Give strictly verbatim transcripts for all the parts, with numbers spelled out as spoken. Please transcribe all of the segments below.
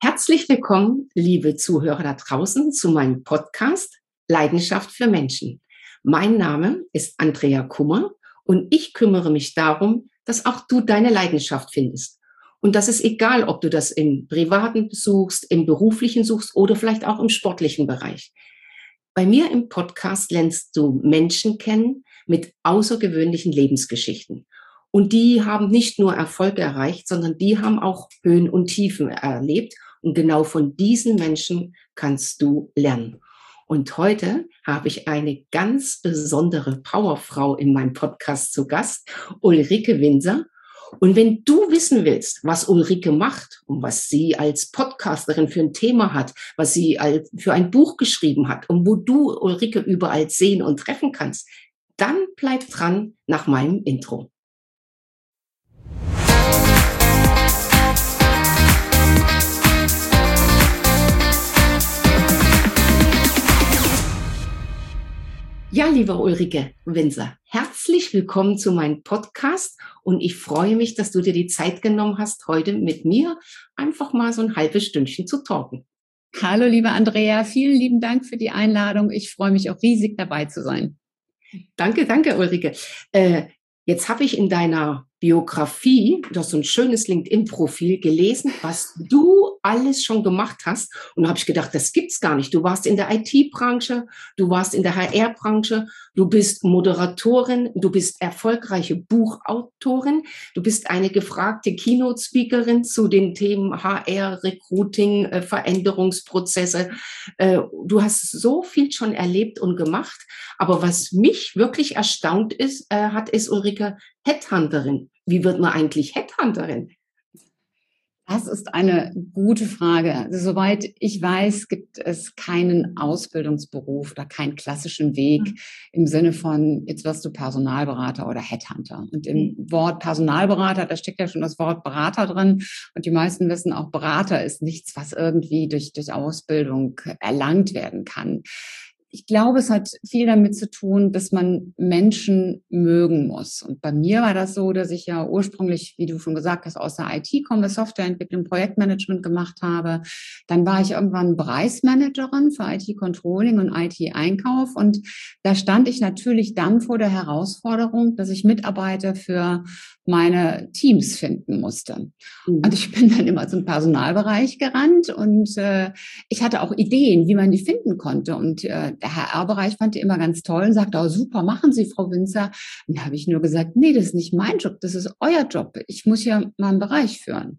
Herzlich willkommen, liebe Zuhörer da draußen, zu meinem Podcast Leidenschaft für Menschen. Mein Name ist Andrea Kummer und ich kümmere mich darum, dass auch du deine Leidenschaft findest. Und das ist egal, ob du das im Privaten suchst, im Beruflichen suchst oder vielleicht auch im sportlichen Bereich. Bei mir im Podcast lernst du Menschen kennen mit außergewöhnlichen Lebensgeschichten. Und die haben nicht nur Erfolg erreicht, sondern die haben auch Höhen und Tiefen erlebt. Und genau von diesen Menschen kannst du lernen. Und heute habe ich eine ganz besondere Powerfrau in meinem Podcast zu Gast, Ulrike Winser. Und wenn du wissen willst, was Ulrike macht und was sie als Podcasterin für ein Thema hat, was sie als, für ein Buch geschrieben hat und wo du Ulrike überall sehen und treffen kannst, dann bleib dran nach meinem Intro. Ja, liebe Ulrike Winser, herzlich willkommen zu meinem Podcast und ich freue mich, dass du dir die Zeit genommen hast, heute mit mir einfach mal so ein halbes Stündchen zu talken. Hallo, liebe Andrea, vielen lieben Dank für die Einladung. Ich freue mich auch riesig, dabei zu sein. Danke, danke, Ulrike. Äh, jetzt habe ich in deiner Biografie, du hast so ein schönes LinkedIn-Profil gelesen, was du alles schon gemacht hast. Und da habe ich gedacht, das gibt's gar nicht. Du warst in der I T-Branche, du warst in der H R-Branche, du bist Moderatorin, du bist erfolgreiche Buchautorin, du bist eine gefragte Keynote-Speakerin zu den Themen H R, Recruiting, äh, Veränderungsprozesse. Äh, du hast so viel schon erlebt und gemacht. Aber was mich wirklich erstaunt ist, äh, hat, ist Ulrike Headhunterin. Wie wird man eigentlich Headhunterin? Das ist eine gute Frage. Also, soweit ich weiß, gibt es keinen Ausbildungsberuf oder keinen klassischen Weg mhm. im Sinne von, jetzt wirst du Personalberater oder Headhunter. Und im mhm. Wort Personalberater, da steckt ja schon das Wort Berater drin. Und die meisten wissen auch, Berater ist nichts, was irgendwie durch, durch Ausbildung erlangt werden kann. Ich glaube, es hat viel damit zu tun, dass man Menschen mögen muss. Und bei mir war das so, dass ich ja ursprünglich, wie du schon gesagt hast, aus der I T komme, Softwareentwicklung, Projektmanagement gemacht habe. Dann war ich irgendwann Bereichsmanagerin für I T-Controlling und I T-Einkauf. Und da stand ich natürlich dann vor der Herausforderung, dass ich Mitarbeiter für meine Teams finden musste. Mhm. Und ich bin dann immer zum Personalbereich gerannt und äh, ich hatte auch Ideen, wie man die finden konnte. Und äh, der H R-Bereich fand die immer ganz toll und sagte, oh, super, machen Sie, Frau Winser. Und da habe ich nur gesagt, nee, das ist nicht mein Job, das ist euer Job. Ich muss ja meinen Bereich führen.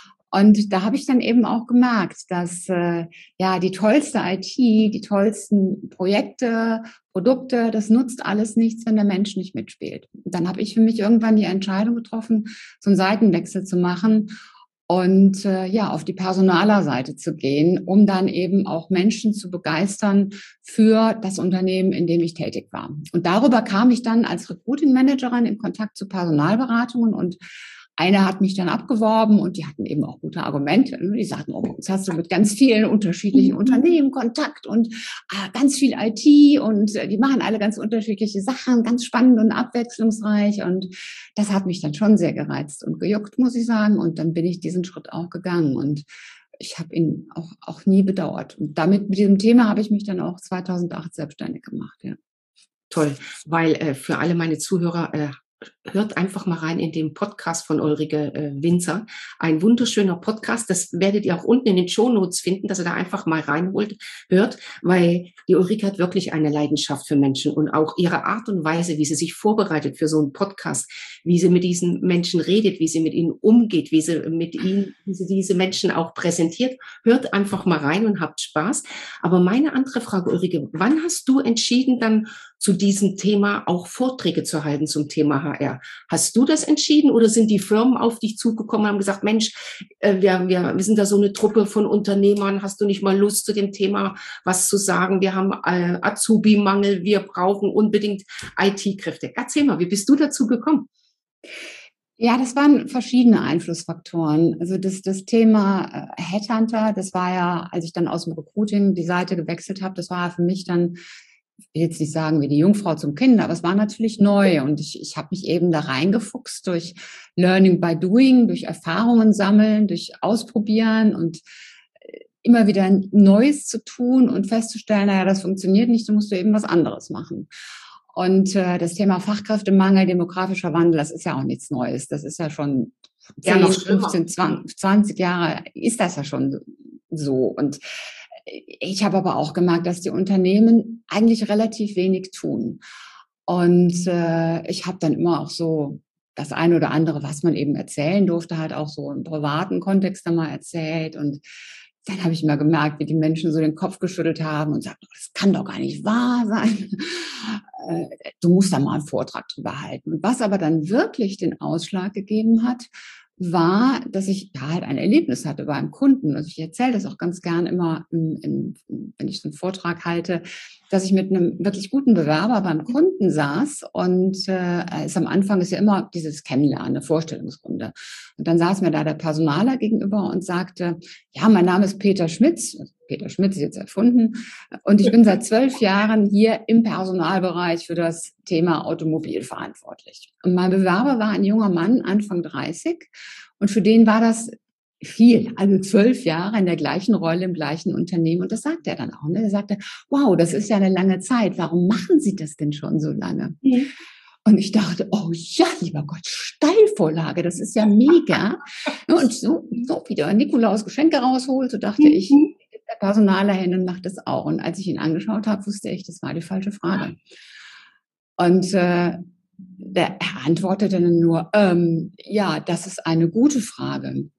Und da habe ich dann eben auch gemerkt, dass äh, ja die tollste I T, die tollsten Projekte, Produkte, das nutzt alles nichts, wenn der Mensch nicht mitspielt. Und dann habe ich für mich irgendwann die Entscheidung getroffen, so einen Seitenwechsel zu machen und äh, ja auf die Personalerseite zu gehen, um dann eben auch Menschen zu begeistern für das Unternehmen, in dem ich tätig war. Und darüber kam ich dann als Recruiting-Managerin in Kontakt zu Personalberatungen und eine hat mich dann abgeworben und die hatten eben auch gute Argumente. Die sagten, oh, jetzt hast du mit ganz vielen unterschiedlichen Unternehmen Kontakt und ah, ganz viel I T und äh, die machen alle ganz unterschiedliche Sachen, ganz spannend und abwechslungsreich. Und das hat mich dann schon sehr gereizt und gejuckt, muss ich sagen. Und dann bin ich diesen Schritt auch gegangen und ich habe ihn auch, auch nie bedauert. Und damit, mit diesem Thema habe ich mich dann auch zweitausendacht selbstständig gemacht. Ja. Toll, weil äh, für alle meine Zuhörer äh, hört einfach mal rein in den Podcast von Ulrike äh, Winser. Ein wunderschöner Podcast. Das werdet ihr auch unten in den Shownotes finden, dass ihr da einfach mal reinholt, hört, weil die Ulrike hat wirklich eine Leidenschaft für Menschen und auch ihre Art und Weise, wie sie sich vorbereitet für so einen Podcast, wie sie mit diesen Menschen redet, wie sie mit ihnen umgeht, wie sie mit ihnen, wie sie diese Menschen auch präsentiert. Hört einfach mal rein und habt Spaß. Aber meine andere Frage, Ulrike, wann hast du entschieden, dann zu diesem Thema auch Vorträge zu halten zum Thema H R? Hast du das entschieden oder sind die Firmen auf dich zugekommen und haben gesagt, Mensch, äh, wir, wir, wir sind da so eine Truppe von Unternehmern, hast du nicht mal Lust zu dem Thema was zu sagen? Wir haben äh, Azubi-Mangel, wir brauchen unbedingt I T-Kräfte. Erzähl mal, wie bist du dazu gekommen? Ja, das waren verschiedene Einflussfaktoren. Also das, das Thema äh, Headhunter, das war ja, als ich dann aus dem Recruiting die Seite gewechselt habe, das war für mich dann, ich will jetzt nicht sagen wie die Jungfrau zum Kind, aber es war natürlich neu und ich, ich habe mich eben da reingefuchst durch Learning by Doing, durch Erfahrungen sammeln, durch Ausprobieren und immer wieder Neues zu tun und festzustellen, naja, das funktioniert nicht, du musst du eben was anderes machen. Und äh, das Thema Fachkräftemangel, demografischer Wandel, das ist ja auch nichts Neues. Das ist ja schon zehn, ja, fünfzehn, zwanzig Jahre ist das ja schon so. Und ich habe aber auch gemerkt, dass die Unternehmen eigentlich relativ wenig tun. Und äh, ich habe dann immer auch so das eine oder andere, was man eben erzählen durfte, halt auch so im privaten Kontext dann mal erzählt. Und dann habe ich mal gemerkt, wie die Menschen so den Kopf geschüttelt haben und sagten, das kann doch gar nicht wahr sein. Du musst da mal einen Vortrag drüber halten. Und was aber dann wirklich den Ausschlag gegeben hat, war, dass ich da halt ein Erlebnis hatte bei einem Kunden. Also ich erzähle das auch ganz gern immer, in, in, wenn ich so einen Vortrag halte, dass ich mit einem wirklich guten Bewerber beim Kunden saß und äh, es am Anfang ist ja immer dieses Kennenlernen, eine Vorstellungsrunde. Und dann saß mir da der Personaler gegenüber und sagte, ja, mein Name ist Peter Schmitz. Peter Schmitz ist jetzt erfunden. Und ich bin seit zwölf Jahren hier im Personalbereich für das Thema Automobil verantwortlich. Und mein Bewerber war ein junger Mann, Anfang dreißig. Und für den war das viel, also zwölf Jahre in der gleichen Rolle, im gleichen Unternehmen. Und das sagte er dann auch. Ne? Er sagte, wow, das ist ja eine lange Zeit. Warum machen Sie das denn schon so lange? Mhm. Und ich dachte, oh ja, lieber Gott, Steilvorlage, das ist ja mega. Und so, so wieder Nikolaus Geschenke rausholt, so dachte mhm. ich, der Personaler hin und macht das auch. Und als ich ihn angeschaut habe, wusste ich, das war die falsche Frage. Und äh, der, er antwortete dann nur, ähm, ja, das ist eine gute Frage.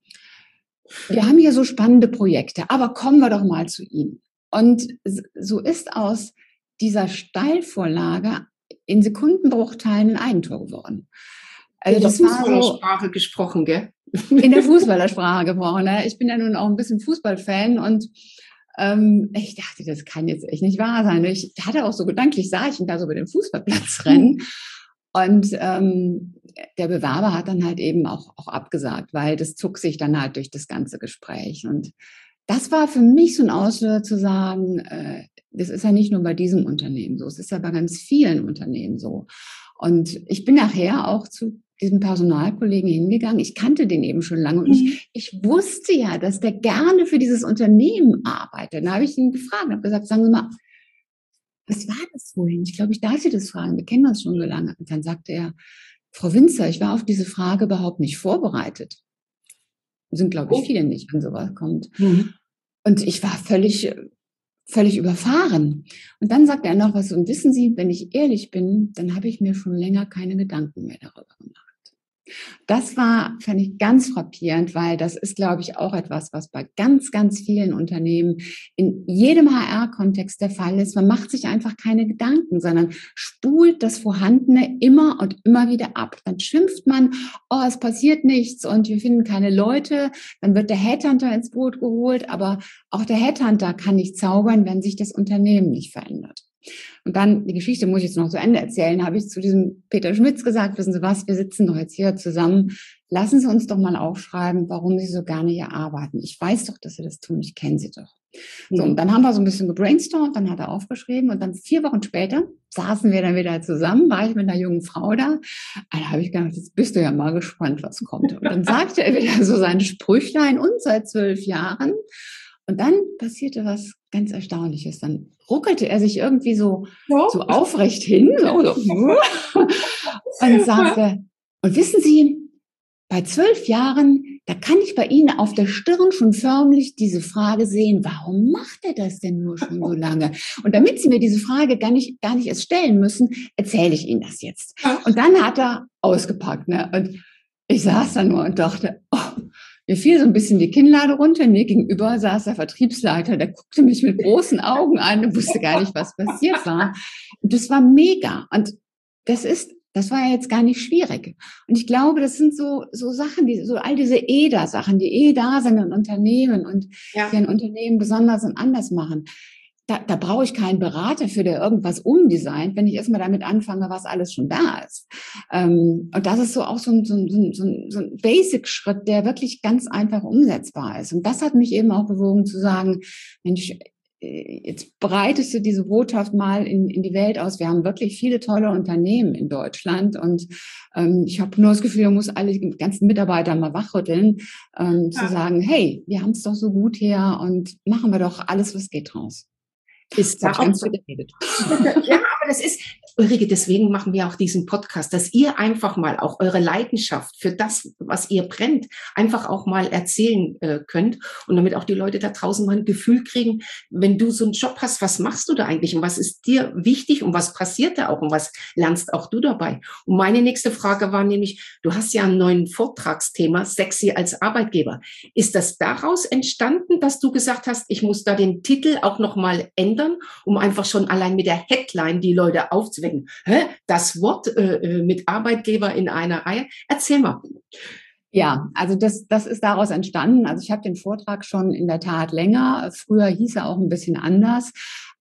Wir haben hier so spannende Projekte, aber kommen wir doch mal zu Ihnen. Und so ist aus dieser Steilvorlage in Sekundenbruchteilen ein Eigentor geworden. Also in der Fußballersprache so gesprochen, gell? In der Fußballersprache gesprochen. Ne? Ich bin ja nun auch ein bisschen Fußballfan und ähm, ich dachte, das kann jetzt echt nicht wahr sein. Ich hatte auch so gedanklich, sah ich ihn da so über den Fußballplatz rennen. Und ähm, der Bewerber hat dann halt eben auch, auch abgesagt, weil das zog sich dann halt durch das ganze Gespräch. Und das war für mich so ein Auslöser zu sagen, äh, das ist ja nicht nur bei diesem Unternehmen so, es ist ja bei ganz vielen Unternehmen so. Und ich bin nachher auch zu diesem Personalkollegen hingegangen. Ich kannte den eben schon lange und mhm. ich, ich wusste ja, dass der gerne für dieses Unternehmen arbeitet. Da habe ich ihn gefragt und habe gesagt, sagen Sie mal, was war das vorhin? Ich glaube, ich darf Sie das fragen. Wir kennen uns schon so lange. Und dann sagte er, Frau Winzer, ich war auf diese Frage überhaupt nicht vorbereitet. Sind, glaube ich, viele nicht, wenn sowas kommt. Mhm. Und ich war völlig, völlig überfahren. Und dann sagt er noch was, und wissen Sie, wenn ich ehrlich bin, dann habe ich mir schon länger keine Gedanken mehr darüber gemacht. Das war, fand ich ganz frappierend, weil das ist, glaube ich, auch etwas, was bei ganz, ganz vielen Unternehmen in jedem H R-Kontext der Fall ist. Man macht sich einfach keine Gedanken, sondern spult das Vorhandene immer und immer wieder ab. Dann schimpft man, oh, es passiert nichts und wir finden keine Leute. Dann wird der Headhunter ins Boot geholt, aber auch der Headhunter kann nicht zaubern, wenn sich das Unternehmen nicht verändert. Und dann, die Geschichte muss ich jetzt noch zu Ende erzählen, habe ich zu diesem Peter Schmitz gesagt, wissen Sie was, wir sitzen doch jetzt hier zusammen, lassen Sie uns doch mal aufschreiben, warum Sie so gerne hier arbeiten. Ich weiß doch, dass Sie das tun, ich kenne Sie doch. So, und dann haben wir so ein bisschen gebrainstormt, dann hat er aufgeschrieben und dann vier Wochen später saßen wir dann wieder zusammen, war ich mit einer jungen Frau da. Da habe ich gedacht, jetzt bist du ja mal gespannt, was kommt. Und dann sagte er wieder so sein Sprüchlein, und seit zwölf Jahren. Und dann passierte was ganz Erstaunliches. Dann ruckelte er sich irgendwie so, ja. so aufrecht hin so, so. und sagte, und wissen Sie, bei zwölf Jahren, da kann ich bei Ihnen auf der Stirn schon förmlich diese Frage sehen, warum macht er das denn nur schon so lange? Und damit Sie mir diese Frage gar nicht, gar nicht erst stellen müssen, erzähle ich Ihnen das jetzt. Und dann hat er ausgepackt. Ne? Und ich saß da nur und dachte, oh, mir fiel so ein bisschen die Kinnlade runter. Mir gegenüber saß der Vertriebsleiter, der guckte mich mit großen Augen an und wusste gar nicht, was passiert war. Und das war mega. Und das ist, das war ja jetzt gar nicht schwierig. Und ich glaube, das sind so, so Sachen, die, so all diese E D A-Sachen, die eh da sind in Unternehmen und ja. die ein Unternehmen besonders und anders machen. Da, da brauche ich keinen Berater für, der irgendwas umdesignt, wenn ich erstmal damit anfange, was alles schon da ist. Ähm, und das ist so auch so ein, so ein, so ein, so ein Basic-Schritt, der wirklich ganz einfach umsetzbar ist. Und das hat mich eben auch bewogen zu sagen, Mensch, jetzt breitest du diese Botschaft mal in, in die Welt aus. Wir haben wirklich viele tolle Unternehmen in Deutschland und ähm, ich habe nur das Gefühl, man muss alle die ganzen Mitarbeiter mal wachrütteln, ähm, ja. zu sagen, hey, wir haben es doch so gut hier und machen wir doch alles, was geht draus. Ist da auch so. Ja, aber das ist, Ulrike, deswegen machen wir auch diesen Podcast, dass ihr einfach mal auch eure Leidenschaft für das, was ihr brennt, einfach auch mal erzählen äh, könnt und damit auch die Leute da draußen mal ein Gefühl kriegen, wenn du so einen Job hast, was machst du da eigentlich und was ist dir wichtig und was passiert da auch und was lernst auch du dabei? Und meine nächste Frage war nämlich, du hast ja einen neuen Vortragsthema, sexy als Arbeitgeber. Ist das daraus entstanden, dass du gesagt hast, ich muss da den Titel auch noch mal ändern, um einfach schon allein mit der Headline die Leute aufzuwecken? Hä? Das Wort äh, mit Arbeitgeber in einer Reihe? Erzähl mal. Ja, also das, das ist daraus entstanden. Also ich habe den Vortrag schon in der Tat länger. Früher hieß er auch ein bisschen anders.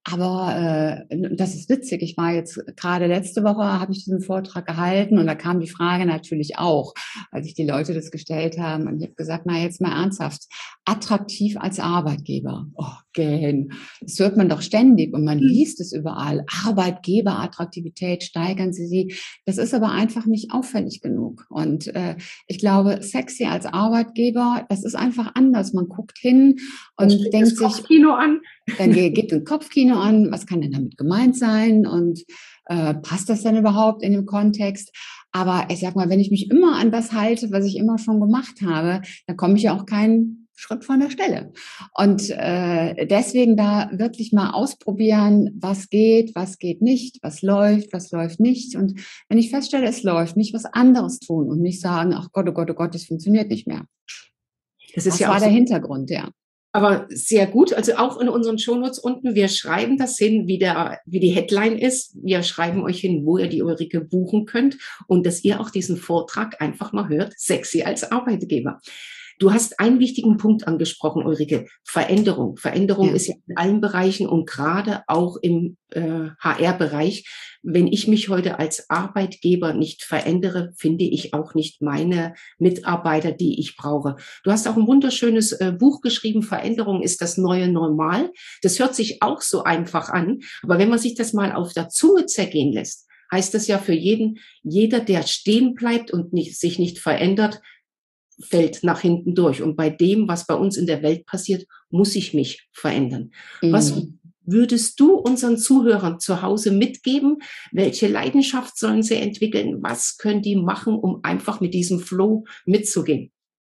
Aber äh, das ist witzig. Ich war jetzt gerade letzte Woche, habe ich diesen Vortrag gehalten und da kam die Frage natürlich auch, als sich die Leute das gestellt haben. Und ich habe gesagt, na jetzt mal ernsthaft, attraktiv als Arbeitgeber. Oh, gähn. Das hört man doch ständig und man liest es überall. Arbeitgeberattraktivität, steigern Sie sie. Das ist aber einfach nicht auffällig genug. Und äh, ich glaube, sexy als Arbeitgeber, das ist einfach anders. Man guckt hin und denkt das sich, Kopfkino an. Dann geht ein Kopfkino an, was kann denn damit gemeint sein und äh, passt das denn überhaupt in dem Kontext? Aber ich sag mal, wenn ich mich immer an das halte, was ich immer schon gemacht habe, dann komme ich ja auch keinen Schritt von der Stelle. Und äh, deswegen da wirklich mal ausprobieren, was geht, was geht nicht, was läuft, was läuft nicht. Und wenn ich feststelle, es läuft, nicht was anderes tun und nicht sagen, ach Gott, oh Gott, oh Gott, das funktioniert nicht mehr. Das, ist das ja war auch der so Hintergrund, ja. Aber sehr gut, also auch in unseren Shownotes unten, wir schreiben das hin, wie, der, wie die Headline ist. Wir schreiben euch hin, wo ihr die Ulrike buchen könnt und dass ihr auch diesen Vortrag einfach mal hört, sexy als Arbeitgeber. Du hast einen wichtigen Punkt angesprochen, Ulrike, Veränderung. Veränderung ja. ist ja in allen Bereichen und gerade auch im äh, H R-Bereich. Wenn ich mich heute als Arbeitgeber nicht verändere, finde ich auch nicht meine Mitarbeiter, die ich brauche. Du hast auch ein wunderschönes äh, Buch geschrieben, Veränderung ist das neue Normal. Das hört sich auch so einfach an, aber wenn man sich das mal auf der Zunge zergehen lässt, heißt das ja für jeden, jeder, der stehen bleibt und nicht, sich nicht verändert, fällt nach hinten durch. Und bei dem, was bei uns in der Welt passiert, muss ich mich verändern. Mhm. Was würdest du unseren Zuhörern zu Hause mitgeben? Welche Leidenschaft sollen sie entwickeln? Was können die machen, um einfach mit diesem Flow mitzugehen?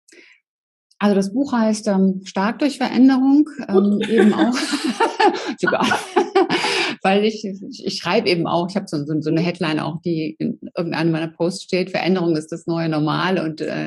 Also das Buch heißt ähm, Stark durch Veränderung, ähm, eben auch sogar, weil ich, ich, ich schreibe eben auch, ich habe so, so, so eine Headline auch, die in irgendeinem meiner Posts steht, Veränderung ist das neue Normal und äh,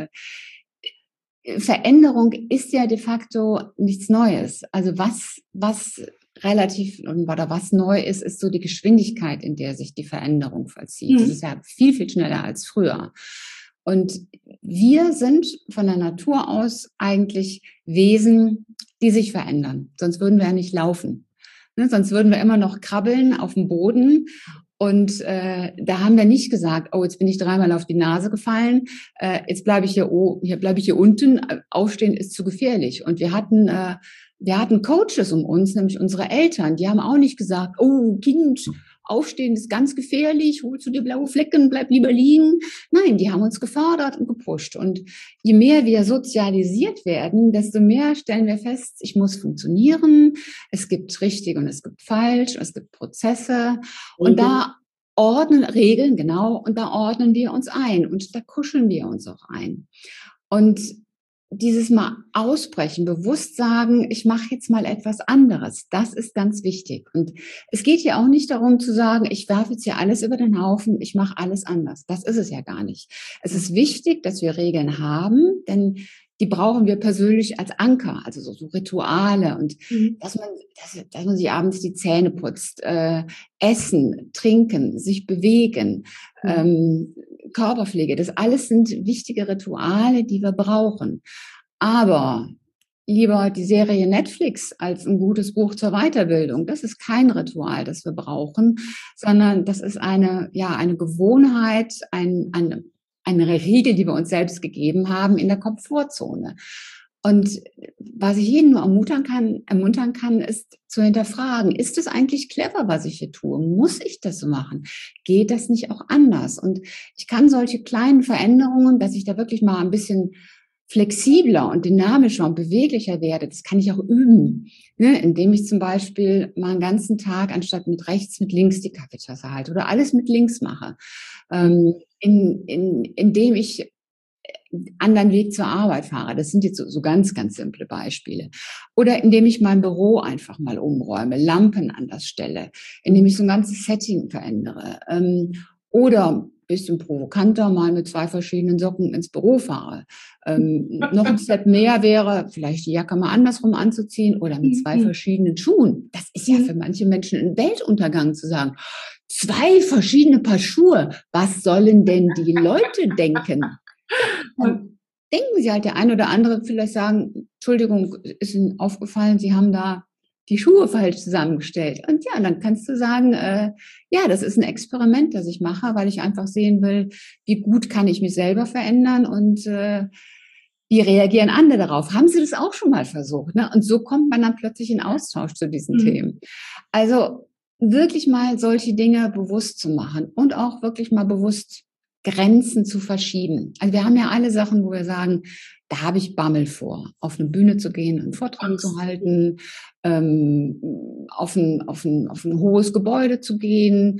Veränderung ist ja de facto nichts Neues. Also was, was relativ oder was neu ist, ist so die Geschwindigkeit, in der sich die Veränderung vollzieht. Mhm. Das ist ja viel, viel schneller als früher. Und wir sind von der Natur aus eigentlich Wesen, die sich verändern. Sonst würden wir ja nicht laufen. Ne? Sonst würden wir immer noch krabbeln auf dem Boden. Und äh, da haben wir nicht gesagt, oh, jetzt bin ich dreimal auf die Nase gefallen, äh, jetzt bleibe ich hier, oh, hier bleibe ich hier unten, aufstehen ist zu gefährlich. Und wir hatten, äh, wir hatten Coaches um uns, nämlich unsere Eltern, die haben auch nicht gesagt, oh, Kind, aufstehen ist ganz gefährlich, holst du dir blaue Flecken, bleib lieber liegen. Nein, die haben uns gefordert und gepusht. Und je mehr wir sozialisiert werden, desto mehr stellen wir fest, ich muss funktionieren, es gibt richtig und es gibt falsch, es gibt Prozesse. Und mhm. da ordnen Regeln, genau, und da ordnen wir uns ein und da kuscheln wir uns auch ein. Und dieses mal ausbrechen, bewusst sagen, ich mache jetzt mal etwas anderes, das ist ganz wichtig. Und es geht hier auch nicht darum zu sagen, ich werfe jetzt hier alles über den Haufen, ich mache alles anders. Das ist es ja gar nicht. Es ist wichtig, dass wir Regeln haben, denn die brauchen wir persönlich als Anker, also so, so Rituale und mhm. dass man, dass, dass man sich abends die Zähne putzt, äh, essen, trinken, sich bewegen, mhm. ähm, Körperpflege, das alles sind wichtige Rituale, die wir brauchen. Aber lieber die Serie Netflix als ein gutes Buch zur Weiterbildung, das ist kein Ritual, das wir brauchen, sondern das ist eine, ja, eine Gewohnheit, ein, eine eine Regel, die wir uns selbst gegeben haben in der Komfortzone. Und was ich jeden nur ermuntern kann, ermuntern kann, ist zu hinterfragen, ist es eigentlich clever, was ich hier tue? Muss ich das so machen? Geht das nicht auch anders? Und ich kann solche kleinen Veränderungen, dass ich da wirklich mal ein bisschen flexibler und dynamischer und beweglicher werde, das kann ich auch üben, ne? Indem ich zum Beispiel mal einen ganzen Tag anstatt mit rechts mit links die Kaffeetasse halte oder alles mit links mache, ähm, in, in, indem ich anderen Weg zur Arbeit fahre. Das sind jetzt so, so ganz, ganz simple Beispiele. Oder indem ich mein Büro einfach mal umräume, Lampen anders stelle, indem ich so ein ganzes Setting verändere. Ähm, oder bisschen provokanter mal mit zwei verschiedenen Socken ins Büro fahre. Ähm, noch ein Step mehr wäre, vielleicht die Jacke mal andersrum anzuziehen oder mit zwei verschiedenen Schuhen. Das ist ja für manche Menschen ein Weltuntergang zu sagen. Zwei verschiedene Paar Schuhe. Was sollen denn die Leute denken? Dann denken Sie halt, der eine oder andere vielleicht sagen, Entschuldigung, ist Ihnen aufgefallen, Sie haben da die Schuhe falsch zusammengestellt. Und ja, dann kannst du sagen, äh, ja, das ist ein Experiment, das ich mache, weil ich einfach sehen will, wie gut kann ich mich selber verändern und äh, wie reagieren andere darauf. Haben Sie das auch schon mal versucht? Ne? Und so kommt man dann plötzlich in Austausch zu diesen mhm. Themen. Also wirklich mal solche Dinge bewusst zu machen und auch wirklich mal bewusst Grenzen zu verschieben. Also wir haben ja alle Sachen, wo wir sagen, da habe ich Bammel vor, auf eine Bühne zu gehen, einen Vortrag zu halten, ähm, auf, ein, auf, ein, auf ein hohes Gebäude zu gehen,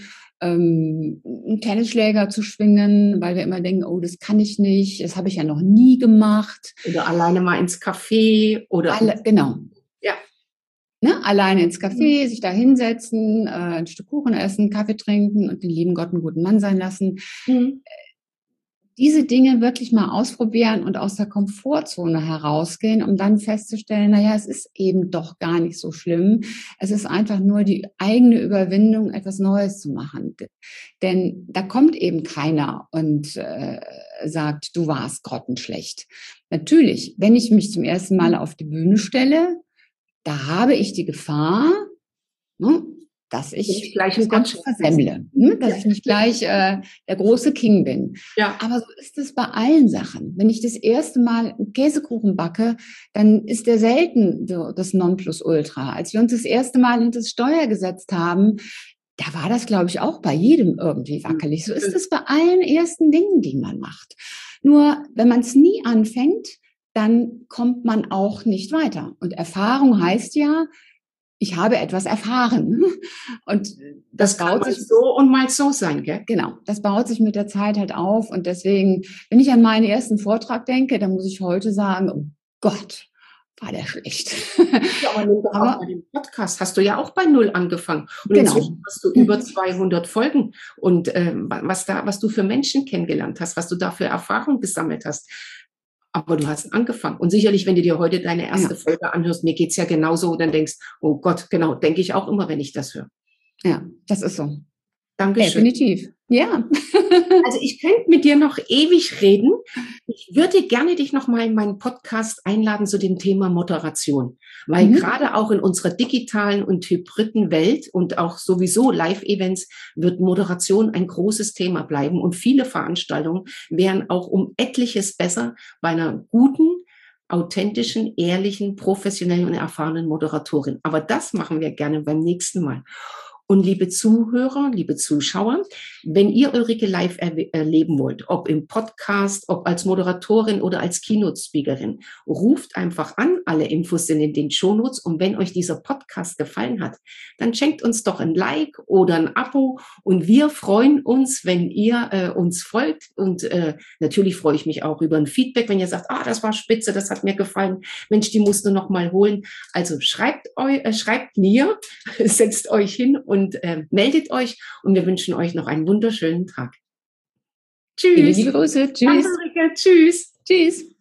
ähm, einen Tennisschläger zu schwingen, weil wir immer denken, oh, das kann ich nicht, das habe ich ja noch nie gemacht. Oder alleine mal ins Café. Oder Alle, genau. Ja. Ne, alleine ins Café, mhm. sich da hinsetzen, äh, ein Stück Kuchen essen, Kaffee trinken und den lieben Gott einen guten Mann sein lassen. Mhm. Diese Dinge wirklich mal ausprobieren und aus der Komfortzone herausgehen, um dann festzustellen, naja, es ist eben doch gar nicht so schlimm. Es ist einfach nur die eigene Überwindung, etwas Neues zu machen. Denn da kommt eben keiner und äh, sagt, du warst grottenschlecht. Natürlich, wenn ich mich zum ersten Mal auf die Bühne stelle, da habe ich die Gefahr, ne, dass ich, ich gleich ganz versemmle, ne, dass ja. ich nicht gleich äh, der große King bin. Ja. Aber so ist es bei allen Sachen. Wenn ich das erste Mal einen Käsekuchen backe, dann ist der selten so das Nonplusultra. Als wir uns das erste Mal hinter das Steuer gesetzt haben, da war das, glaube ich, auch bei jedem irgendwie wackelig. So ist es bei allen ersten Dingen, die man macht. Nur, wenn man es nie anfängt, dann kommt man auch nicht weiter. Und Erfahrung heißt ja, ich habe etwas erfahren. Und das, das baut sich so und mal so sein, gell? Genau, das baut sich mit der Zeit halt auf. Und deswegen, wenn ich an meinen ersten Vortrag denke, dann muss ich heute sagen, oh Gott, war der schlecht. Ja, aber nimm doch aber, auch bei dem Podcast hast du ja auch bei Null angefangen. Und genau. Inzwischen hast du über zweihundert Folgen. Und ähm, was da, was du für Menschen kennengelernt hast, was du da für Erfahrungen gesammelt hast. Aber du hast angefangen. Und sicherlich, wenn du dir heute deine erste ja. Folge anhörst, mir geht's ja genauso, dann denkst, oh Gott, genau, denke ich auch immer, wenn ich das höre. Ja, das ist so. Dankeschön. Definitiv. Ja. Also ich könnte mit dir noch ewig reden. Ich würde gerne dich noch mal in meinen Podcast einladen zu dem Thema Moderation. Weil mhm. gerade auch in unserer digitalen und hybriden Welt und auch sowieso Live-Events wird Moderation ein großes Thema bleiben. Und viele Veranstaltungen wären auch um etliches besser bei einer guten, authentischen, ehrlichen, professionellen und erfahrenen Moderatorin. Aber das machen wir gerne beim nächsten Mal. Und liebe Zuhörer, liebe Zuschauer, wenn ihr Ulrike live erleben wollt, ob im Podcast, ob als Moderatorin oder als Keynote-Speakerin, ruft einfach an. Alle Infos sind in den Shownotes. Und wenn euch dieser Podcast gefallen hat, dann schenkt uns doch ein Like oder ein Abo. Und wir freuen uns, wenn ihr äh, uns folgt. Und äh, natürlich freue ich mich auch über ein Feedback, wenn ihr sagt, ah, das war spitze, das hat mir gefallen. Mensch, die musst du noch mal holen. Also schreibt, eu, äh, schreibt mir, setzt euch hin und Und äh, meldet euch und wir wünschen euch noch einen wunderschönen Tag. Tschüss. Liebe Grüße. Tschüss. Danke, Tschüss. Tschüss.